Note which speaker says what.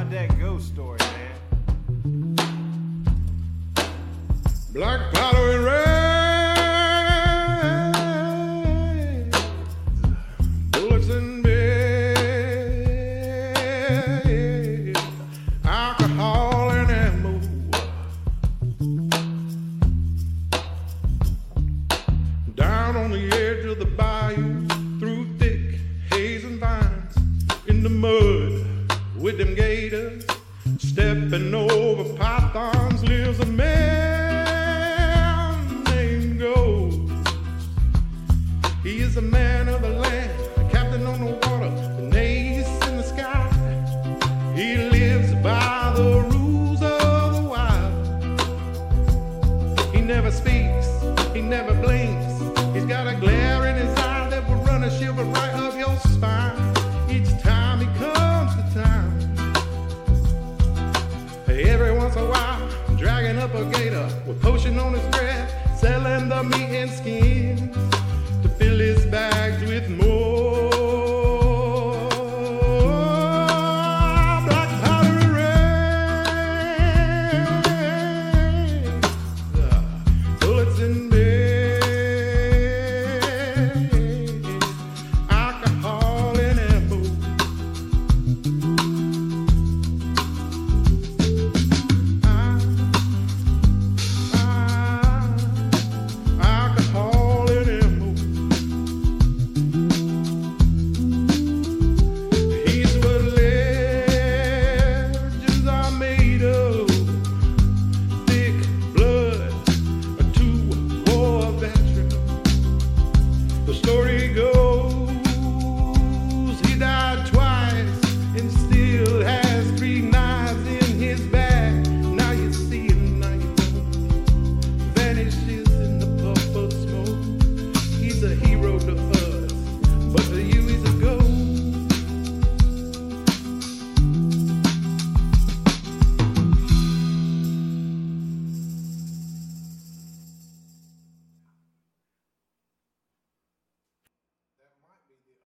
Speaker 1: about that ghost story, man.
Speaker 2: Black powder and red, bullets and bed, alcohol and ammo. Down on the edge of the bayou, through thick haze and vines, in the mud with them gators, stepping over pythons, lives a man named Ghost. He is a man of the land, a captain on the water, an ace in the sky. He lives by the rules of the wild. He never speaks, he never blinks. He's got a glare in his eye that will run a shiver right up your spine. Each time he comes to town, every once in a while, dragging up a gator with potion on his breath, selling the meat and skin.